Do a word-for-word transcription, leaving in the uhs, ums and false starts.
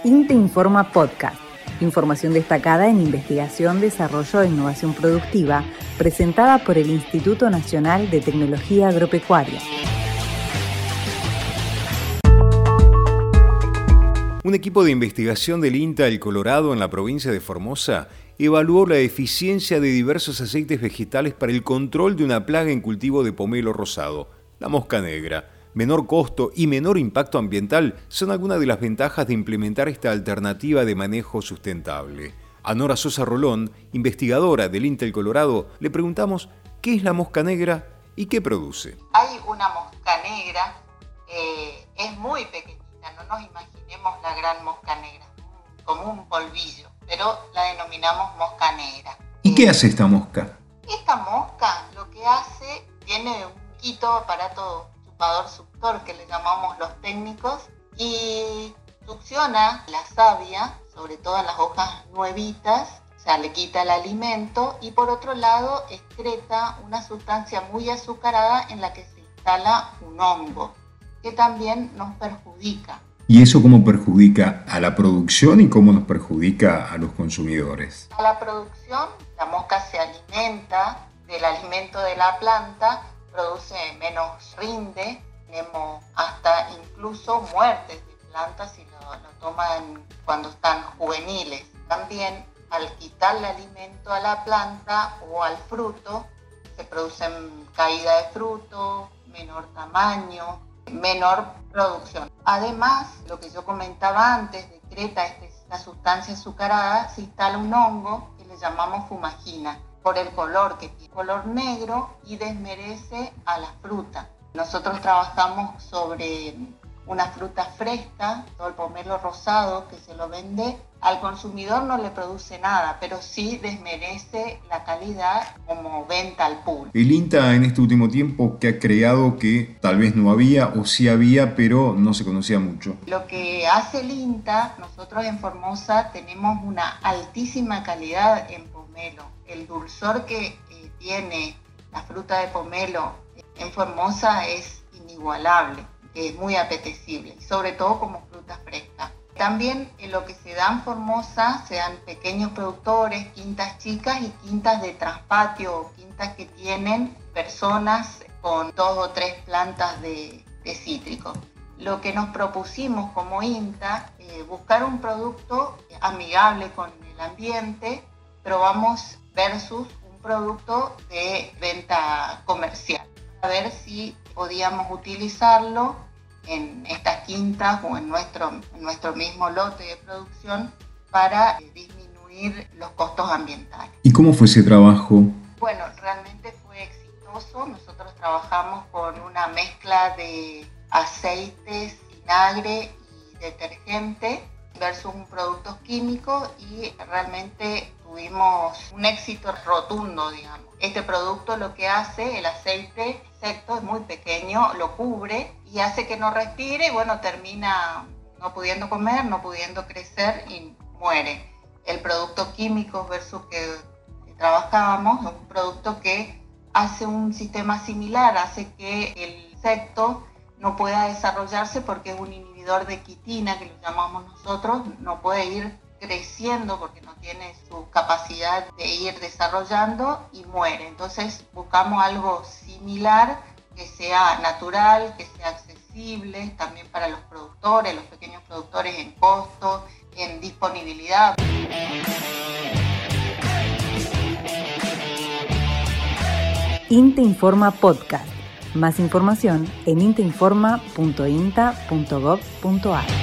INTA Informa Podcast. Información destacada en investigación, desarrollo e innovación productiva, presentada por el Instituto Nacional de Tecnología Agropecuaria. Un equipo de investigación del INTA El Colorado en la provincia de Formosa evaluó la eficiencia de diversos aceites vegetales para el control de una plaga en cultivo de pomelo rosado, la mosca negra. Menor costo y menor impacto ambiental son algunas de las ventajas de implementar esta alternativa de manejo sustentable. A Nora Sosa Rolón, investigadora del INTA El Colorado, le preguntamos qué es la mosca negra y qué produce. Hay una mosca negra, eh, es muy pequeñita, no nos imaginemos la gran mosca negra, como un polvillo, pero la denominamos mosca negra. ¿Y qué hace esta mosca? Esta mosca lo que hace, tiene un quito aparato suctor que le llamamos los técnicos, y succiona la savia, sobre todo en las hojas nuevitas, o sea, le quita el alimento, y por otro lado excreta una sustancia muy azucarada en la que se instala un hongo, que también nos perjudica. ¿Y eso cómo perjudica a la producción y cómo nos perjudica a los consumidores? A la producción, la mosca se alimenta del alimento de la planta, produce menos rinde, tenemos hasta incluso muertes de plantas si lo, lo toman cuando están juveniles. También al quitarle alimento a la planta o al fruto, se producen caída de fruto, menor tamaño, menor producción. Además, lo que yo comentaba antes, decreta esta sustancia azucarada, se instala un hongo que le llamamos fumagina, por el color que tiene, color negro, y desmerece a la fruta. Nosotros trabajamos sobre una fruta fresca, todo el pomelo rosado que se lo vende, al consumidor no le produce nada, pero sí desmerece la calidad como venta al público. El INTA en este último tiempo que ha creado que tal vez no había o sí había, pero no se conocía mucho. Lo que hace el INTA, nosotros en Formosa tenemos una altísima calidad en pomelo. El dulzor que eh, tiene la fruta de pomelo en Formosa es inigualable, es muy apetecible, sobre todo como fruta fresca. También en lo que se da en Formosa se dan pequeños productores, quintas chicas y quintas de traspatio, o quintas que tienen personas con dos o tres plantas de, de cítrico. Lo que nos propusimos como INTA, eh, buscar un producto amigable con el ambiente, probamos versus un producto de venta comercial, a ver si podíamos utilizarlo en estas quintas o en nuestro, en nuestro mismo lote de producción para disminuir los costos ambientales. ¿Y cómo fue ese trabajo? Bueno, realmente fue exitoso. Nosotros trabajamos con una mezcla de aceites, vinagre y detergente versus un producto químico, y realmente tuvimos un éxito rotundo, digamos. Este producto lo que hace, el aceite secto, es muy pequeño, lo cubre y hace que no respire, y bueno, termina no pudiendo comer, no pudiendo crecer y muere. El producto químico versus que, que trabajábamos es un producto que hace un sistema similar, hace que el secto no pueda desarrollarse porque es un inhibidor de quitina, que lo llamamos nosotros, no puede ir creciendo porque no tiene su capacidad de ir desarrollando y muere. Entonces buscamos algo similar, que sea natural, que sea accesible también para los productores, los pequeños productores, en costo, en disponibilidad. INTA Informa Podcast. Más información en intainforma punto inta punto gov punto ar.